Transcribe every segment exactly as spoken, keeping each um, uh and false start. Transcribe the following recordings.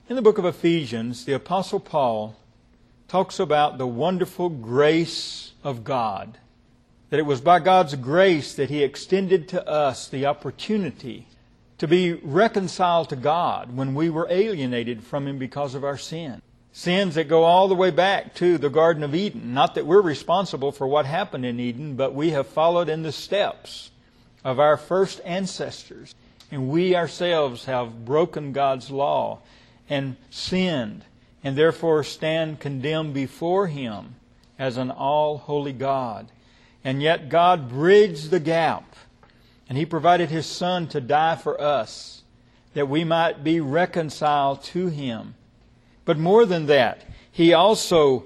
In the book of Ephesians, the Apostle Paul talks about the wonderful grace of God. That it was by God's grace that He extended to us the opportunity to be reconciled to God when we were alienated from Him because of our sin. Sins that go all the way back to the Garden of Eden. Not that we're responsible for what happened in Eden, but we have followed in the steps of our first ancestors. And we ourselves have broken God's law and sinned, and therefore stand condemned before Him as an all-holy God. And yet God bridged the gap, and He provided His Son to die for us, that we might be reconciled to Him. But more than that, He also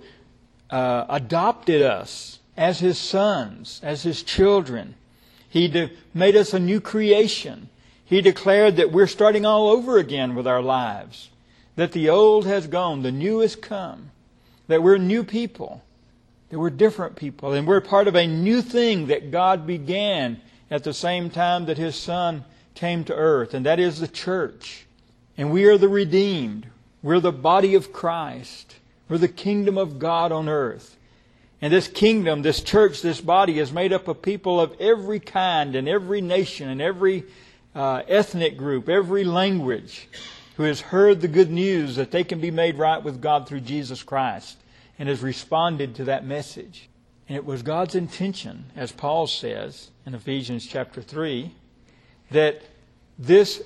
uh, adopted us as His sons, as His children. He de- made us a new creation. He declared that we're starting all over again with our lives. That the old has gone, the new has come. That we're new people. That we're different people. And we're part of a new thing that God began at the same time that His Son came to earth. And that is the church. And we are the redeemed. We're the body of Christ. We're the kingdom of God on earth. And this kingdom, this church, this body is made up of people of every kind and every nation and every uh, ethnic group, every language, who has heard the good news that they can be made right with God through Jesus Christ and has responded to that message. And it was God's intention, as Paul says in Ephesians chapter three, that this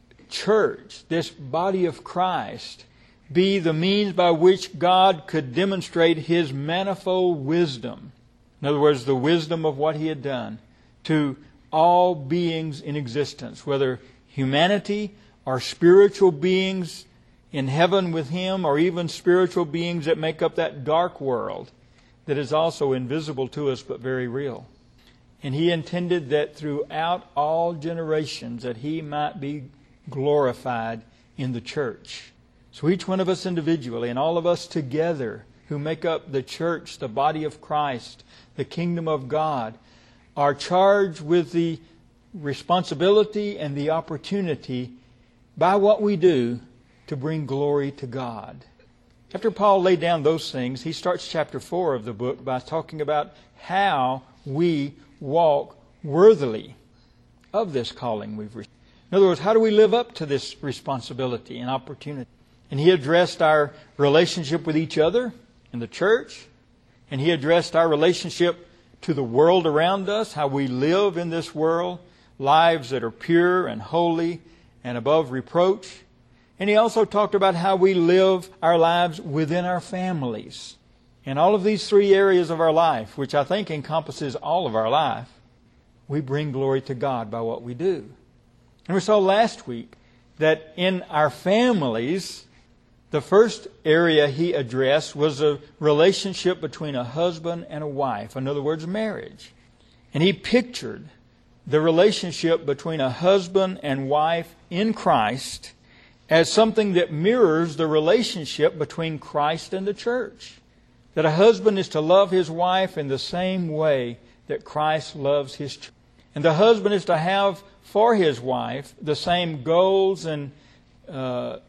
church, this body of Christ, be the means by which God could demonstrate His manifold wisdom. In other words, the wisdom of what He had done to all beings in existence, whether humanity or spiritual beings in heaven with Him, or even spiritual beings that make up that dark world that is also invisible to us but very real. And He intended that throughout all generations that He might be glorified in the church. So each one of us individually and all of us together who make up the church, the body of Christ, the kingdom of God, are charged with the responsibility and the opportunity by what we do to bring glory to God. After Paul laid down those things, he starts chapter four of the book by talking about how we walk worthily of this calling we've received. In other words, how do we live up to this responsibility and opportunity? And he addressed our relationship with each other in the church. And he addressed our relationship to the world around us, how we live in this world, lives that are pure and holy and above reproach. And he also talked about how we live our lives within our families. In all of these three areas of our life, which I think encompasses all of our life, we bring glory to God by what we do. And we saw last week that in our families, the first area he addressed was a relationship between a husband and a wife. In other words, marriage. And he pictured the relationship between a husband and wife in Christ as something that mirrors the relationship between Christ and the church. That a husband is to love his wife in the same way that Christ loves His church. And the husband is to have for his wife the same goals and uh,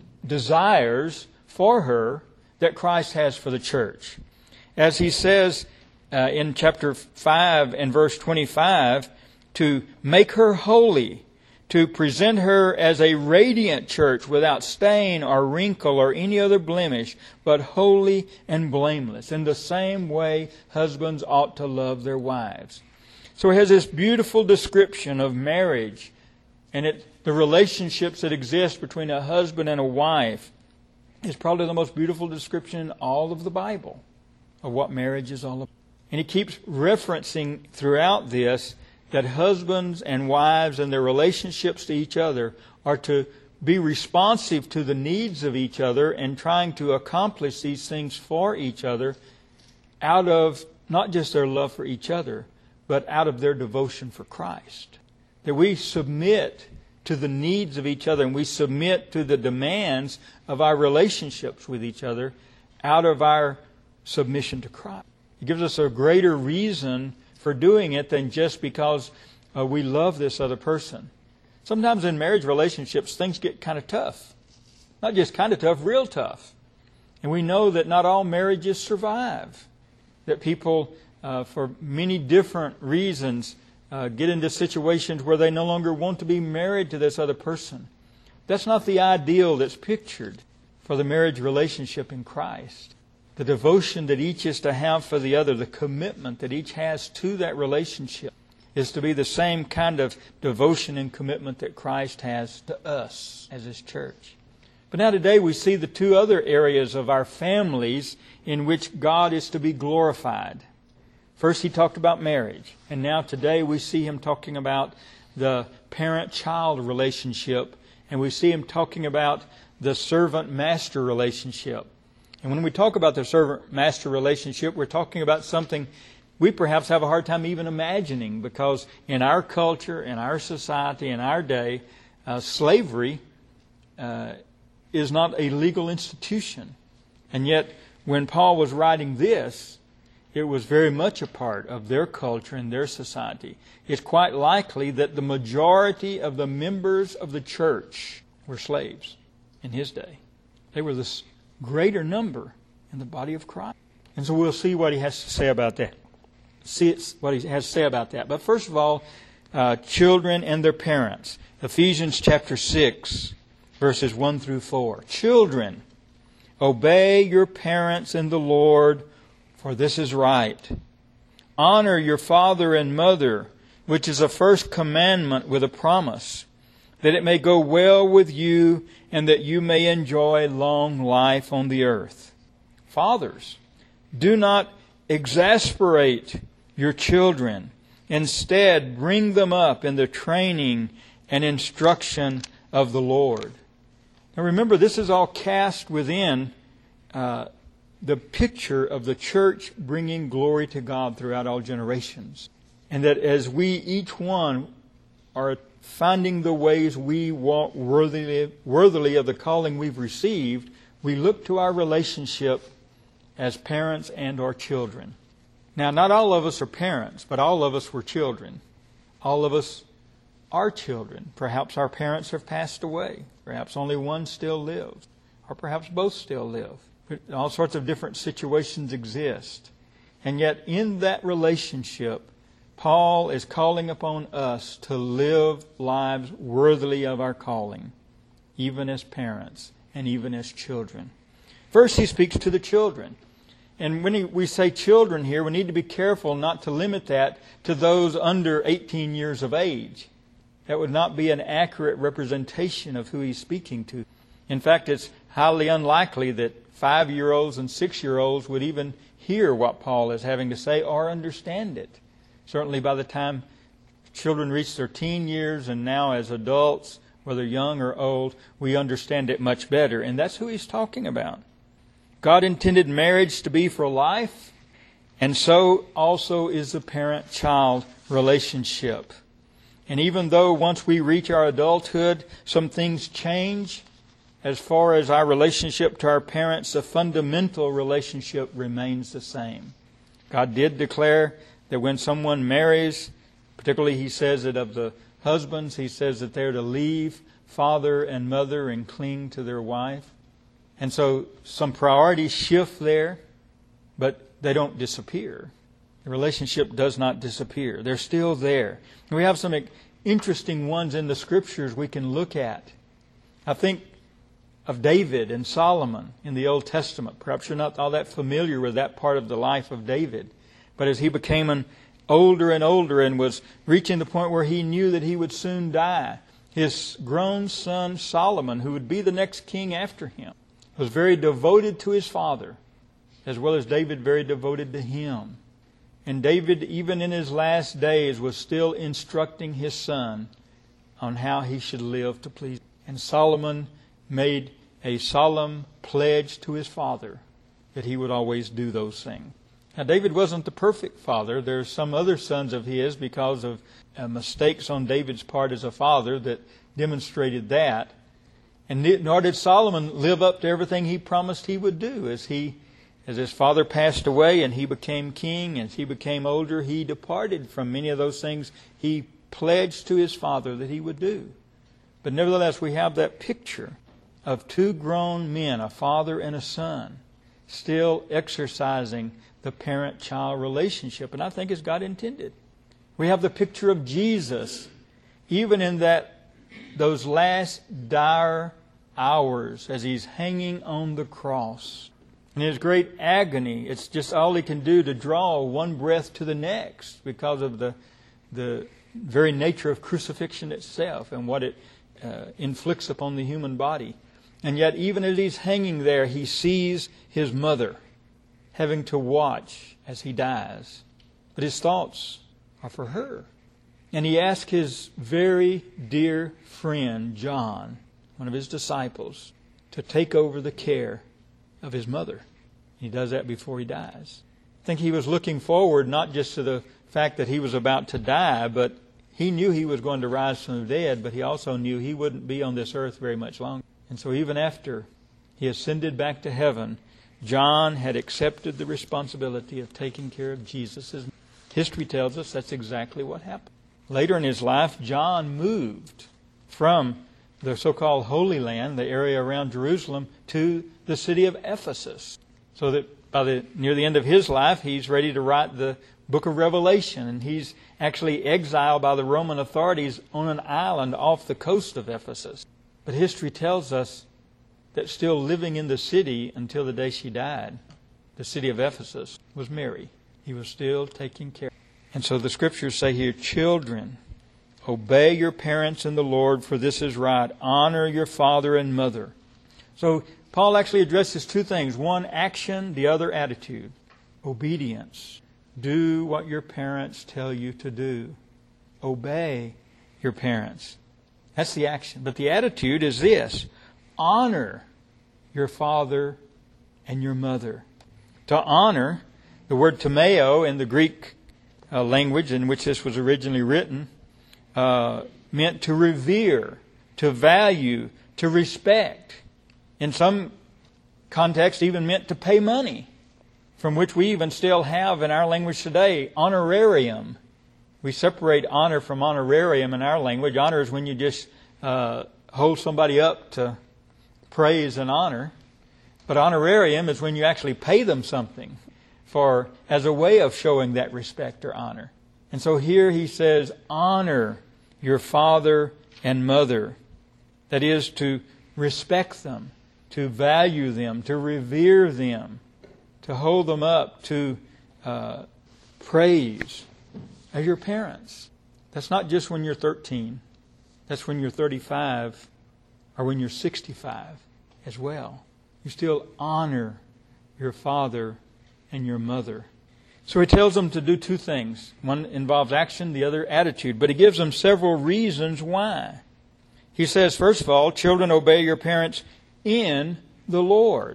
desires for her that Christ has for the church. As he says uh, in chapter five and verse twenty-five, to make her holy, to present her as a radiant church without stain or wrinkle or any other blemish, but holy and blameless. In the same way, husbands ought to love their wives. So he has this beautiful description of marriage and it, the relationships that exist between a husband and a wife. Is probably the most beautiful description in all of the Bible of what marriage is all about. And he keeps referencing throughout this that husbands and wives and their relationships to each other are to be responsive to the needs of each other and trying to accomplish these things for each other out of not just their love for each other, but out of their devotion for Christ. That we submit to the needs of each other and we submit to the demands of our relationships with each other out of our submission to Christ. It gives us a greater reason for doing it than just because uh, we love this other person. Sometimes in marriage relationships, things get kind of tough. Not just kind of tough, real tough. And we know that not all marriages survive. That people, uh, for many different reasons, uh, get into situations where they no longer want to be married to this other person. That's not the ideal that's pictured for the marriage relationship in Christ. The devotion that each is to have for the other, the commitment that each has to that relationship, is to be the same kind of devotion and commitment that Christ has to us as His church. But now today we see the two other areas of our families in which God is to be glorified. First He talked about marriage, and now today we see Him talking about the parent-child relationship, and we see Him talking about the servant-master relationship. And when we talk about the servant-master relationship, we're talking about something we perhaps have a hard time even imagining, because in our culture, in our society, in our day, uh, slavery uh, is not a legal institution. And yet, when Paul was writing this, it was very much a part of their culture and their society. It's quite likely that the majority of the members of the church were slaves in his day. They were the greater number in the body of Christ. And so we'll see what he has to say about that. See what he has to say about that. But first of all, uh, children and their parents. Ephesians chapter six, verses one through four. Children, obey your parents in the Lord, for this is right. Honor your father and mother, which is a first commandment with a promise, that it may go well with you and that you may enjoy long life on the earth. Fathers, do not exasperate your children. Instead, bring them up in the training and instruction of the Lord. Now remember, this is all cast within uh, the picture of the church bringing glory to God throughout all generations. And that as we, each one, are finding the ways we walk worthily, worthily of the calling we've received, we look to our relationship as parents and our children. Now, not all of us are parents, but all of us were children. All of us are children. Perhaps our parents have passed away. Perhaps only one still lives. Or perhaps both still live. All sorts of different situations exist. And yet, in that relationship, Paul is calling upon us to live lives worthily of our calling, even as parents and even as children. First, he speaks to the children. And when he, we say children here, we need to be careful not to limit that to those under eighteen years of age. That would not be an accurate representation of who he's speaking to. In fact, it's highly unlikely that five-year-olds and six-year-olds would even hear what Paul is having to say or understand it. Certainly by the time children reach their teen years and now as adults, whether young or old, we understand it much better. And that's who he's talking about. God intended marriage to be for life, and so also is the parent-child relationship. And even though once we reach our adulthood, some things change, as far as our relationship to our parents, the fundamental relationship remains the same. God did declare that when someone marries, particularly he says it of the husbands, he says that they're to leave father and mother and cling to their wife. And so some priorities shift there, but they don't disappear. The relationship does not disappear. They're still there. And we have some interesting ones in the Scriptures we can look at. I think of David and Solomon in the Old Testament. Perhaps you're not all that familiar with that part of the life of David. But as he became an older and older and was reaching the point where he knew that he would soon die, his grown son Solomon, who would be the next king after him, was very devoted to his father, as well as David very devoted to him. And David, even in his last days, was still instructing his son on how he should live to please him. And Solomon made a solemn pledge to his father that he would always do those things. Now, David wasn't the perfect father. There's some other sons of his, because of uh, mistakes on David's part as a father, that demonstrated that. And nor did Solomon live up to everything he promised he would do. As he, as his father passed away and he became king, as he became older, he departed from many of those things he pledged to his father that he would do. But nevertheless, we have that picture of two grown men, a father and a son, still exercising the parent-child relationship. And I think as God intended. We have the picture of Jesus, even in that those last dire hours as He's hanging on the cross. In His great agony, it's just all He can do to draw one breath to the next because of the, the very nature of crucifixion itself and what it uh, inflicts upon the human body. And yet, even as He's hanging there, He sees His mother having to watch as He dies. But His thoughts are for her. And He asks His very dear friend, John, one of His disciples, to take over the care of His mother. He does that before He dies. I think He was looking forward not just to the fact that He was about to die, but He knew He was going to rise from the dead, but He also knew He wouldn't be on this earth very much longer. And so even after He ascended back to heaven, John had accepted the responsibility of taking care of Jesus. History tells us that's exactly what happened. Later in his life, John moved from the so-called Holy Land, the area around Jerusalem, to the city of Ephesus. So that by the near the end of his life, he's ready to write the book of Revelation. And he's actually exiled by the Roman authorities on an island off the coast of Ephesus. But history tells us that still living in the city until the day she died, the city of Ephesus, was Mary. He was still taking care. And so the Scriptures say here, children, obey your parents in the Lord, for this is right. Honor your father and mother. So Paul actually addresses two things. One, action. The other, attitude. Obedience. Do what your parents tell you to do. Obey your parents. That's the action. But the attitude is this. Honor your father and your mother. To honor, the word tomeo in the Greek uh, language in which this was originally written, uh, meant to revere, to value, to respect. In some contexts, even meant to pay money, from which we even still have in our language today, honorarium. We separate honor from honorarium in our language. Honor is when you just uh, hold somebody up to praise and honor. But honorarium is when you actually pay them something for as a way of showing that respect or honor. And so here he says, honor your father and mother. That is, to respect them, to value them, to revere them, to hold them up, to uh, praise as your parents. That's not just when you're thirteen. That's when you're thirty-five or when you're sixty-five as well. You still honor your father and your mother. So he tells them to do two things. One involves action, the other attitude. But he gives them several reasons why. He says, first of all, children, obey your parents in the Lord.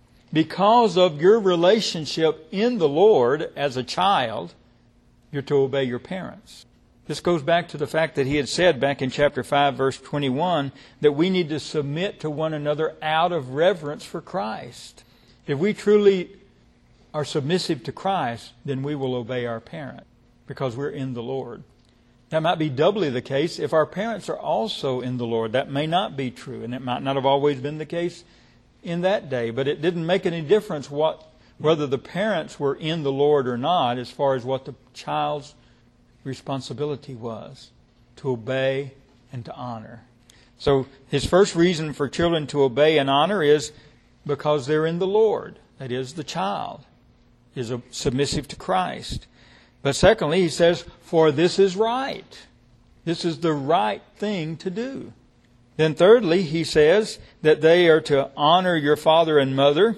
Because of your relationship in the Lord as a child, you're to obey your parents. This goes back to the fact that he had said back in chapter five, verse twenty-one, that we need to submit to one another out of reverence for Christ. If we truly are submissive to Christ, then we will obey our parent because we're in the Lord. That might be doubly the case if our parents are also in the Lord. That may not be true, and it might not have always been the case in that day. But it didn't make any difference what whether the parents were in the Lord or not as far as what the child's responsibility was, to obey and to honor. So his first reason for children to obey and honor is because they're in the Lord. That is, the child is submissive to Christ. But secondly, he says, for this is right. This is the right thing to do. Then thirdly, he says that they are to honor your father and mother.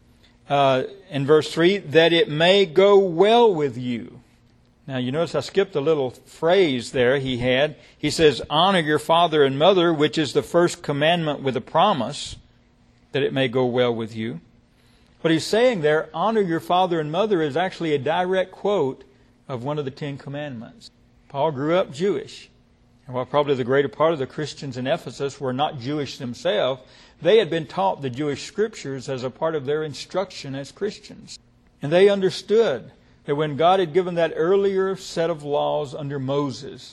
Uh, in verse three, that it may go well with you. Now, you notice I skipped a little phrase there he had. He says, honor your father and mother, which is the first commandment with a promise, that it may go well with you. What he's saying there, honor your father and mother, is actually a direct quote of one of the Ten Commandments. Paul grew up Jewish. And while probably the greater part of the Christians in Ephesus were not Jewish themselves, they had been taught the Jewish Scriptures as a part of their instruction as Christians. And they understood that when God had given that earlier set of laws under Moses,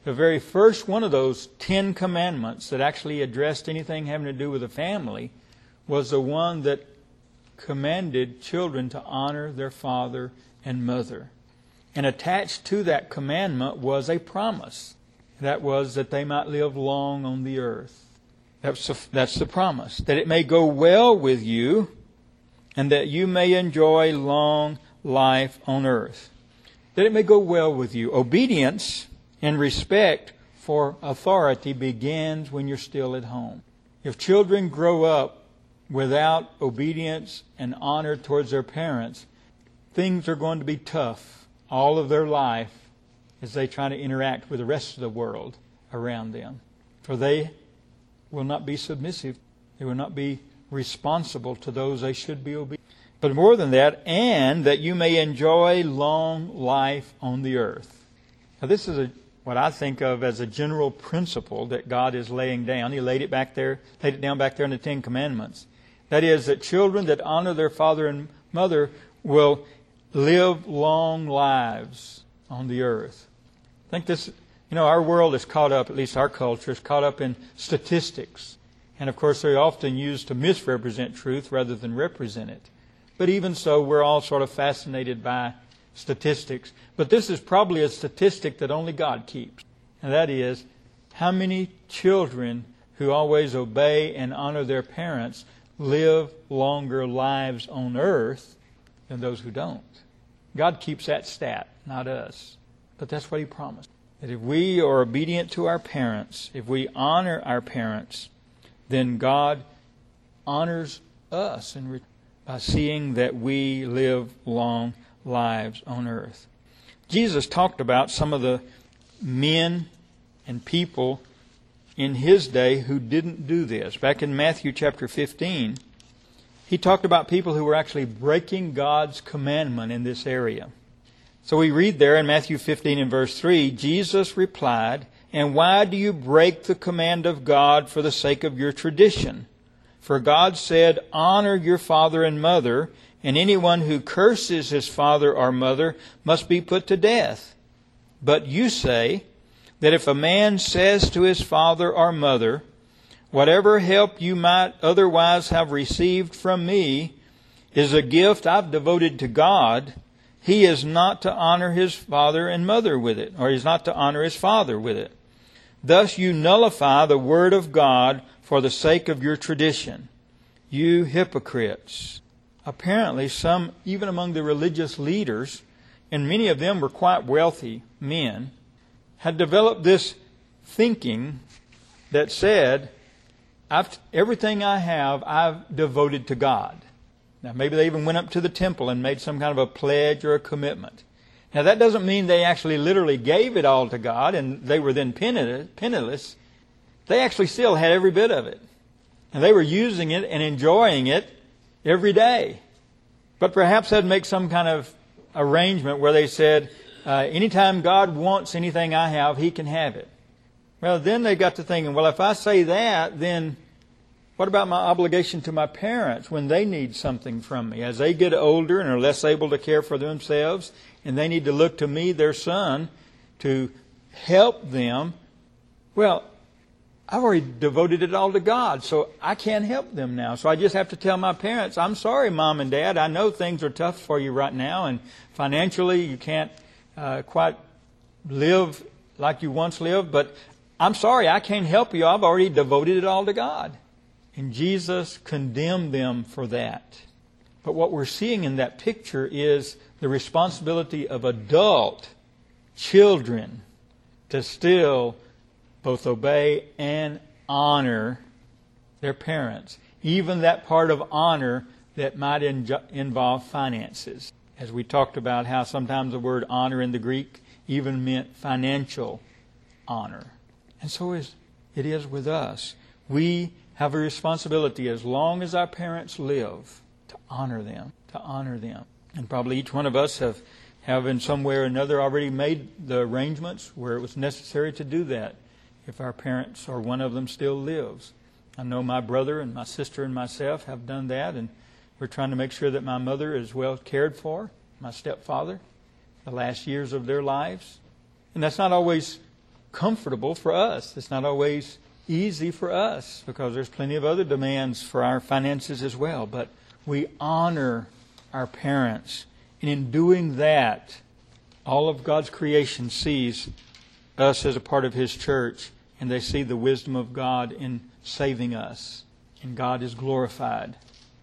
The very first one of those Ten Commandments that actually addressed anything having to do with a family was the one that commanded children to honor their father and mother. And attached to that commandment was a promise. That was that they might live long on the earth. That's the, that's the promise. That it may go well with you and that you may enjoy long life on earth. That it may go well with you. Obedience and respect for authority begins when you're still at home. If children grow up without obedience and honor towards their parents, things are going to be tough all of their life as they try to interact with the rest of the world around them. For they will not be submissive. They will not be responsible to those they should be obedient. But more than that, and that you may enjoy long life on the earth. Now this is a, what I think of as a general principle that God is laying down. He laid it back there, laid it down back there in the Ten Commandments. That is, that children that honor their father and mother will live long lives on the earth. I think this, you know, our world is caught up, at least our culture is caught up in statistics. And of course they're often used to misrepresent truth rather than represent it. But even so, we're all sort of fascinated by statistics. But this is probably a statistic that only God keeps. And that is, how many children who always obey and honor their parents live longer lives on earth than those who don't. God keeps that stat, not us. But that's what He promised. That if we are obedient to our parents, if we honor our parents, then God honors us in return by seeing that we live long lives on earth. Jesus talked about some of the men and people in His day who didn't do this. Back in Matthew chapter fifteen, He talked about people who were actually breaking God's commandment in this area. So we read there in Matthew fifteen and verse three, Jesus replied, "And why do you break the command of God for the sake of your tradition? For God said, honor your father and mother, and anyone who curses his father or mother must be put to death. But you say that if a man says to his father or mother, whatever help you might otherwise have received from me is a gift I've devoted to God, he is not to honor his father and mother with it, or he's not to honor his father with it. Thus you nullify the word of God for the sake of your tradition. You hypocrites." Apparently some, even among the religious leaders, and many of them were quite wealthy men, had developed this thinking that said, I've, everything I have, I've devoted to God. Now maybe they even went up to the temple and made some kind of a pledge or a commitment. Now that doesn't mean they actually literally gave it all to God and they were then penniless. They actually still had every bit of it. And they were using it and enjoying it every day. But perhaps they'd make some kind of arrangement where they said, uh, anytime God wants anything I have, He can have it. Well, then they got to thinking, well, if I say that, then what about my obligation to my parents when they need something from me? As they get older and are less able to care for themselves, and they need to look to me, their son, to help them, well, I've already devoted it all to God, so I can't help them now. So I just have to tell my parents, I'm sorry, Mom and Dad, I know things are tough for you right now, and financially you can't uh, quite live like you once lived, but I'm sorry, I can't help you. I've already devoted it all to God. And Jesus condemned them for that. But what we're seeing in that picture is the responsibility of adult children to still both obey and honor their parents. Even that part of honor that might in- involve finances. As we talked about how sometimes the word honor in the Greek even meant financial honor. And so is, it is with us. We have a responsibility as long as our parents live to honor them, to honor them. And probably each one of us have, have in some way or another already made the arrangements where it was necessary to do that if our parents or one of them still lives. I know my brother and my sister and myself have done that, and we're trying to make sure that my mother is well cared for, my stepfather, the last years of their lives. And that's not always comfortable for us. It's not always easy for us because there's plenty of other demands for our finances as well. But we honor our parents. And in doing that, all of God's creation sees us as a part of His church, and they see the wisdom of God in saving us. And God is glorified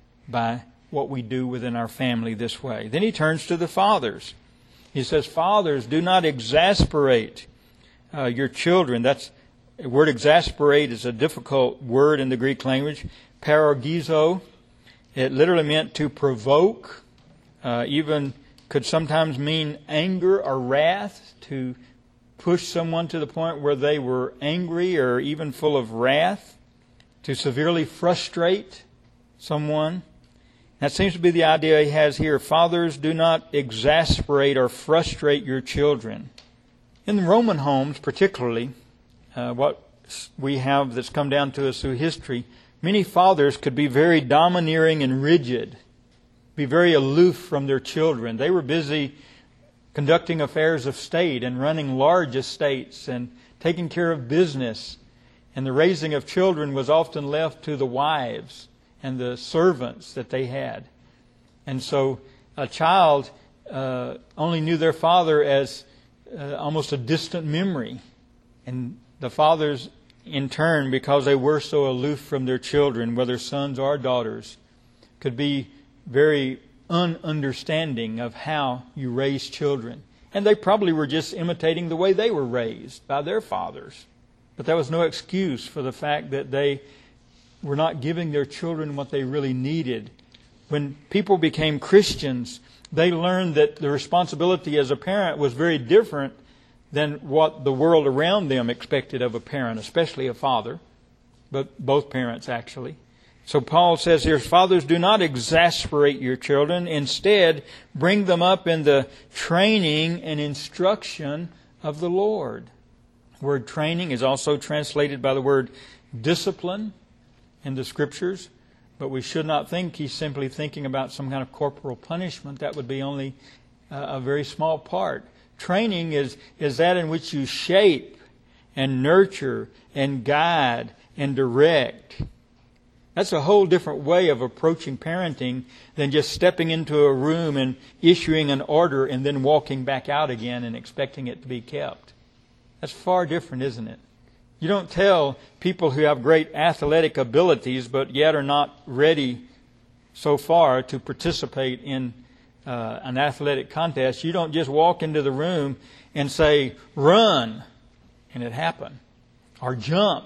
by what we do within our family this way. Then he turns to the fathers. He says, fathers, do not exasperate uh, your children. That's the word exasperate is a difficult word in the Greek language. Paragizo. It literally meant to provoke. Uh, even could sometimes mean anger or wrath, to push someone to the point where they were angry or even full of wrath, to severely frustrate someone. That seems to be the idea he has here. Fathers, do not exasperate or frustrate your children. In the Roman homes particularly, uh, what we have that's come down to us through history, many fathers could be very domineering and rigid, be very aloof from their children. They were busy conducting affairs of state and running large estates and taking care of business. And the raising of children was often left to the wives and the servants that they had. And so a child uh, only knew their father as uh, almost a distant memory. And the fathers, in turn, because they were so aloof from their children, whether sons or daughters, could be very ununderstanding of how you raise children. And they probably were just imitating the way they were raised by their fathers. But that was no excuse for the fact that they were not giving their children what they really needed. When people became Christians, they learned that the responsibility as a parent was very different than what the world around them expected of a parent, especially a father, but both parents actually. So Paul says here, fathers, do not exasperate your children. Instead, bring them up in the training and instruction of the Lord. The word training is also translated by the word discipline in the Scriptures, but we should not think he's simply thinking about some kind of corporal punishment. That would be only a very small part. Training is, is that in which you shape and nurture and guide and direct. That's a whole different way of approaching parenting than just stepping into a room and issuing an order and then walking back out again and expecting it to be kept. That's far different, isn't it? You don't tell people who have great athletic abilities but yet are not ready so far to participate in uh, an athletic contest. You don't just walk into the room and say, run, and it happen, or jump,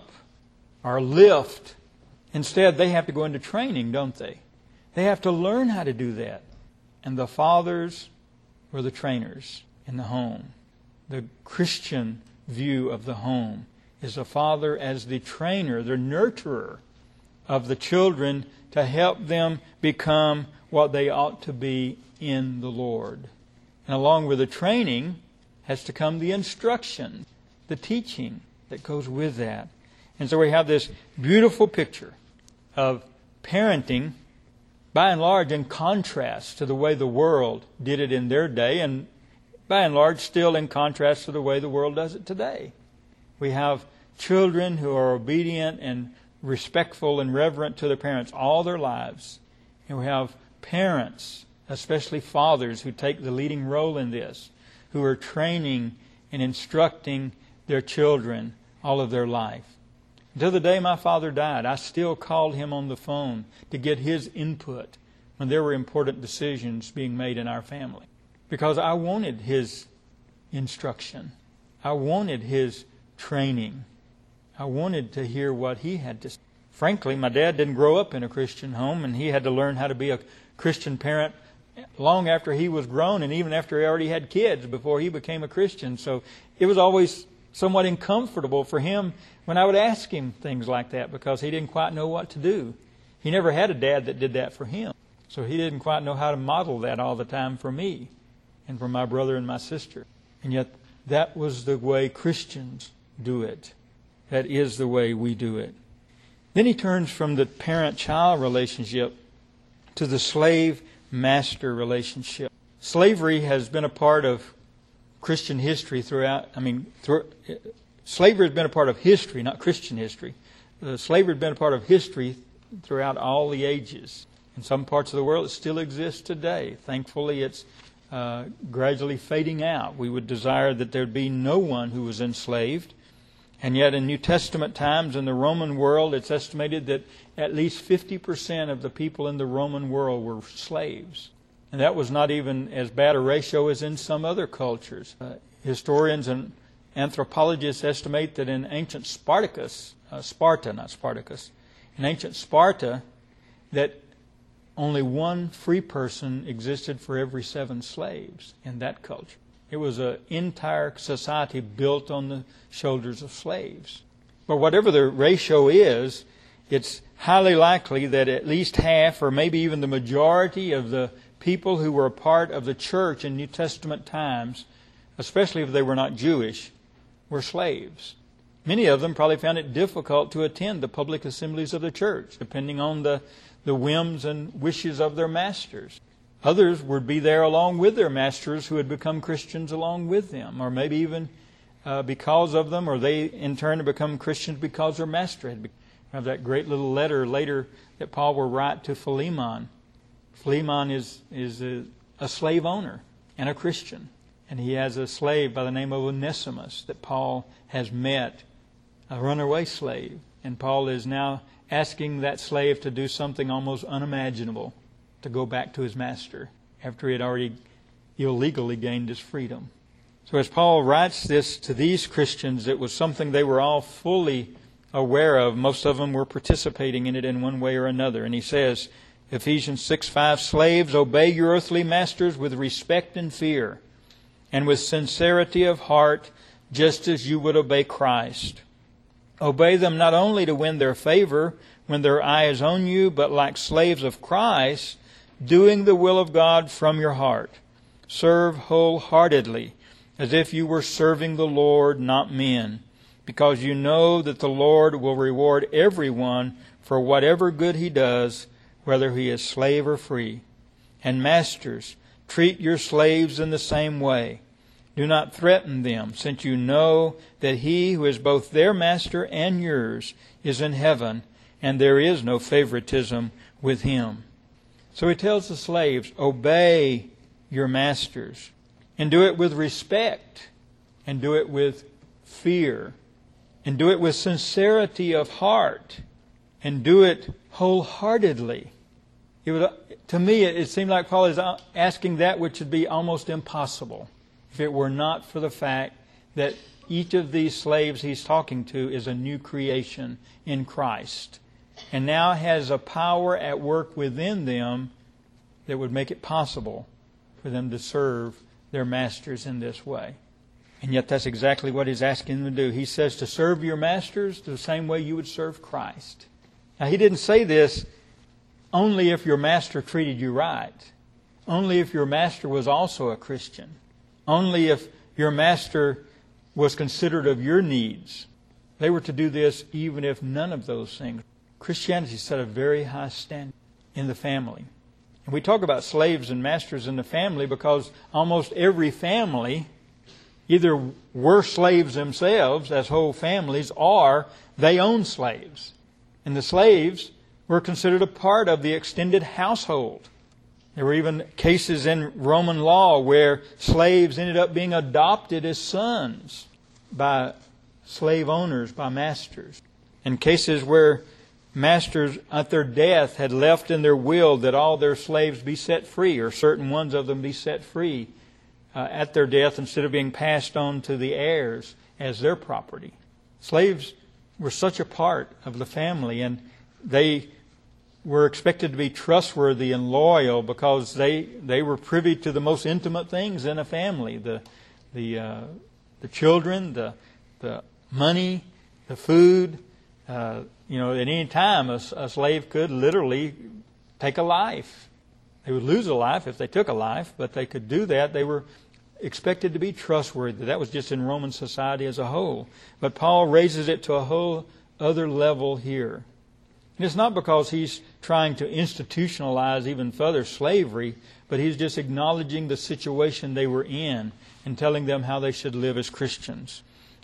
or lift. Instead, they have to go into training, don't they? They have to learn how to do that. And the fathers were the trainers in the home. The Christian view of the home is the father as the trainer, the nurturer of the children to help them become what they ought to be in the Lord. And along with the training has to come the instruction, the teaching that goes with that. And so we have this beautiful picture of parenting, by and large, in contrast to the way the world did it in their day, and by and large still in contrast to the way the world does it today. We have children who are obedient and respectful and reverent to their parents all their lives. And we have parents, especially fathers, who take the leading role in this, who are training and instructing their children all of their life. Until the day my father died, I still called him on the phone to get his input when there were important decisions being made in our family. Because I wanted his instruction. I wanted his training. I wanted to hear what he had to say. Frankly, my dad didn't grow up in a Christian home, and he had to learn how to be a Christian parent long after he was grown and even after he already had kids before he became a Christian. So it was always somewhat uncomfortable for him when I would ask him things like that because he didn't quite know what to do. He never had a dad that did that for him. So he didn't quite know how to model that all the time for me and for my brother and my sister. And yet that was the way Christians do it. That is the way we do it. Then he turns from the parent-child relationship to the slave-master relationship. Slavery has been a part of Christian history throughout, I mean, through, slavery has been a part of history, not Christian history. Uh, slavery has been a part of history throughout all the ages. In some parts of the world, it still exists today. Thankfully, it's uh, gradually fading out. We would desire that there be no one who was enslaved. And yet in New Testament times, in the Roman world, it's estimated that at least fifty percent of the people in the Roman world were slaves. And that was not even as bad a ratio as in some other cultures. Uh, historians and anthropologists estimate that in ancient Spartacus, uh, Sparta, not Spartacus, in ancient Sparta, that only one free person existed for every seven slaves in that culture. It was an entire society built on the shoulders of slaves. But whatever the ratio is, it's highly likely that at least half or maybe even the majority of the people who were a part of the church in New Testament times, especially if they were not Jewish, were slaves. Many of them probably found it difficult to attend the public assemblies of the church, depending on the, the whims and wishes of their masters. Others would be there along with their masters who had become Christians along with them, or maybe even uh, because of them, or they in turn had become Christians because their master had become. We have that great little letter later that Paul will write to Philemon. Philemon is, is a, a slave owner and a Christian. And he has a slave by the name of Onesimus that Paul has met, a runaway slave. And Paul is now asking that slave to do something almost unimaginable, to go back to his master after he had already illegally gained his freedom. So as Paul writes this to these Christians, it was something they were all fully aware of. Most of them were participating in it in one way or another. And he says, Ephesians six five, slaves, obey your earthly masters with respect and fear, and with sincerity of heart, just as you would obey Christ. Obey them not only to win their favor when their eye is on you, but like slaves of Christ, doing the will of God from your heart. Serve wholeheartedly, as if you were serving the Lord, not men, because you know that the Lord will reward everyone for whatever good he does, whether he is slave or free. And masters, treat your slaves in the same way. Do not threaten them, since you know that he who is both their master and yours is in heaven, and there is no favoritism with him. So he tells the slaves, obey your masters, and do it with respect, and do it with fear, and do it with sincerity of heart, and do it wholeheartedly. It would, to me, it seemed like Paul is asking that which would be almost impossible if it were not for the fact that each of these slaves he's talking to is a new creation in Christ, and now has a power at work within them that would make it possible for them to serve their masters in this way. And yet that's exactly what he's asking them to do. He says to serve your masters the same way you would serve Christ. Now, he didn't say this only if your master treated you right, only if your master was also a Christian, only if your master was considerate of your needs. They were to do this even if none of those things. Christianity set a very high standard in the family. And we talk about slaves and masters in the family because almost every family either were slaves themselves as whole families, or they owned slaves. And the slaves were considered a part of the extended household. There were even cases in Roman law where slaves ended up being adopted as sons by slave owners, by masters. And cases where masters at their death had left in their will that all their slaves be set free, or certain ones of them be set free uh, at their death instead of being passed on to the heirs as their property. Slaves were such a part of the family, and they were expected to be trustworthy and loyal because they they were privy to the most intimate things in a family: the the uh, the children, the the money, the food. Uh, you know, at any time, a, a slave could literally take a life. They would lose a life if they took a life, but they could do that. They were expected to be trustworthy. That was just in Roman society as a whole. But Paul raises it to a whole other level here. And it's not because he's trying to institutionalize even further slavery, but he's just acknowledging the situation they were in and telling them how they should live as Christians.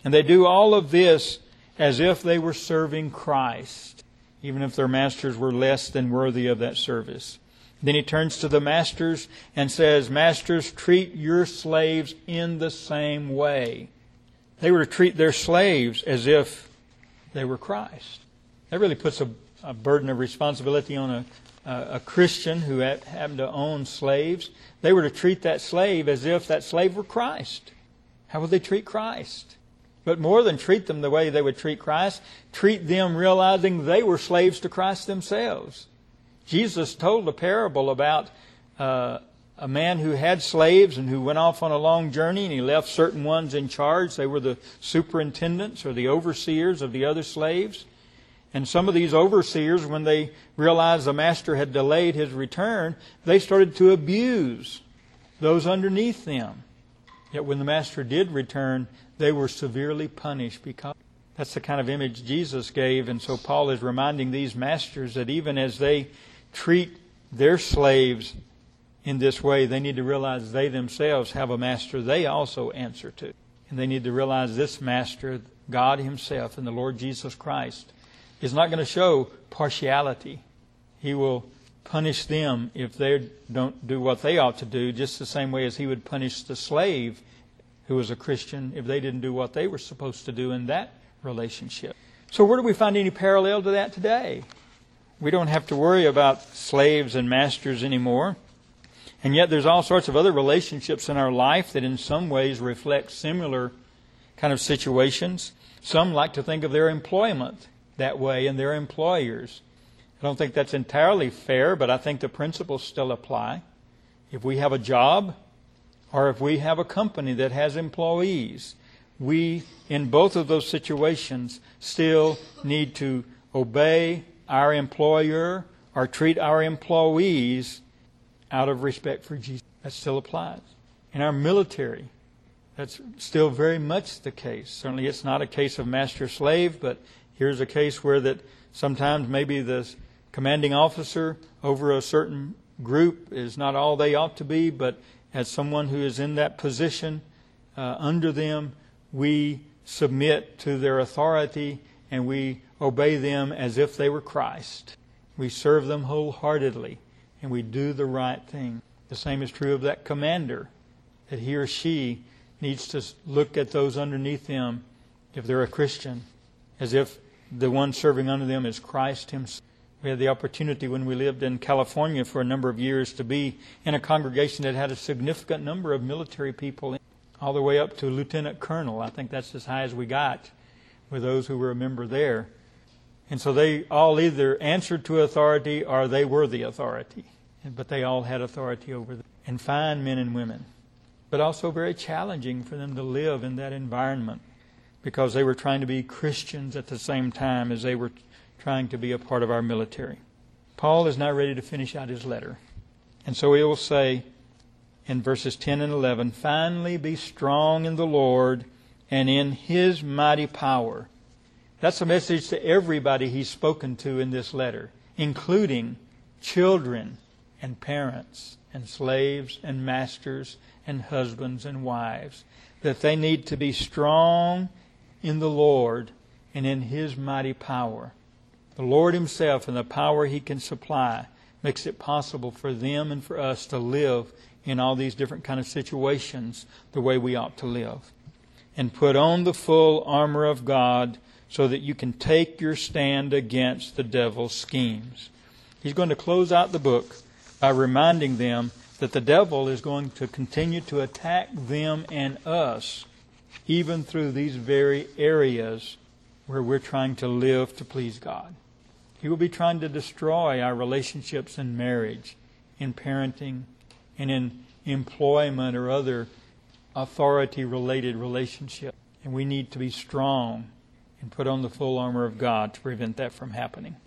And they do all of this as if they were serving Christ, even if their masters were less than worthy of that service. Then he turns to the masters and says, "Masters, treat your slaves in the same way." They were to treat their slaves as if they were Christ. That really puts a, a burden of responsibility on a, a, a Christian who had, happened to own slaves. They were to treat that slave as if that slave were Christ. How would they treat Christ? But more than treat them the way they would treat Christ, treat them realizing they were slaves to Christ themselves. Jesus told a parable about uh, a man who had slaves and who went off on a long journey, and he left certain ones in charge. They were the superintendents or the overseers of the other slaves. And some of these overseers, when they realized the master had delayed his return, they started to abuse those underneath them. Yet when the master did return, they were severely punished because that's the kind of image Jesus gave. And so Paul is reminding these masters that even as they treat their slaves in this way, they need to realize they themselves have a master they also answer to. And they need to realize this master, God Himself and the Lord Jesus Christ, is not going to show partiality. He will punish them if they don't do what they ought to do, just the same way as He would punish the slave who was a Christian if they didn't do what they were supposed to do in that relationship. So where do we find any parallel to that today? We don't have to worry about slaves and masters anymore. And yet there's all sorts of other relationships in our life that in some ways reflect similar kind of situations. Some like to think of their employment that way and their employers. I don't think that's entirely fair, but I think the principles still apply. If we have a job, or if we have a company that has employees, we, in both of those situations, still need to obey our employer or treat our employees out of respect for Jesus. That still applies. In our military, that's still very much the case. Certainly it's not a case of master-slave, but here's a case where that sometimes maybe the commanding officer over a certain group is not all they ought to be, but as someone who is in that position uh, under them, we submit to their authority and we obey them as if they were Christ. We serve them wholeheartedly and we do the right thing. The same is true of that commander, that he or she needs to look at those underneath them, if they're a Christian, as if the one serving under them is Christ Himself. We had the opportunity when we lived in California for a number of years to be in a congregation that had a significant number of military people, all the way up to lieutenant colonel. I think that's as high as we got with those who were a member there. And so they all either answered to authority or they were the authority. But they all had authority over them. And fine men and women. But also very challenging for them to live in that environment because they were trying to be Christians at the same time as they were trying to be a part of our military. Paul is now ready to finish out his letter. And so he will say in verses ten and eleven, "Finally be strong in the Lord and in His mighty power." That's a message to everybody he's spoken to in this letter, including children and parents and slaves and masters and husbands and wives, that they need to be strong in the Lord and in His mighty power. The Lord Himself and the power He can supply makes it possible for them and for us to live in all these different kind of situations the way we ought to live. And put on the full armor of God so that you can take your stand against the devil's schemes. He's going to close out the book by reminding them that the devil is going to continue to attack them and us, even through these very areas where we're trying to live to please God. He will be trying to destroy our relationships in marriage, in parenting, and in employment or other authority-related relationships. And we need to be strong and put on the full armor of God to prevent that from happening.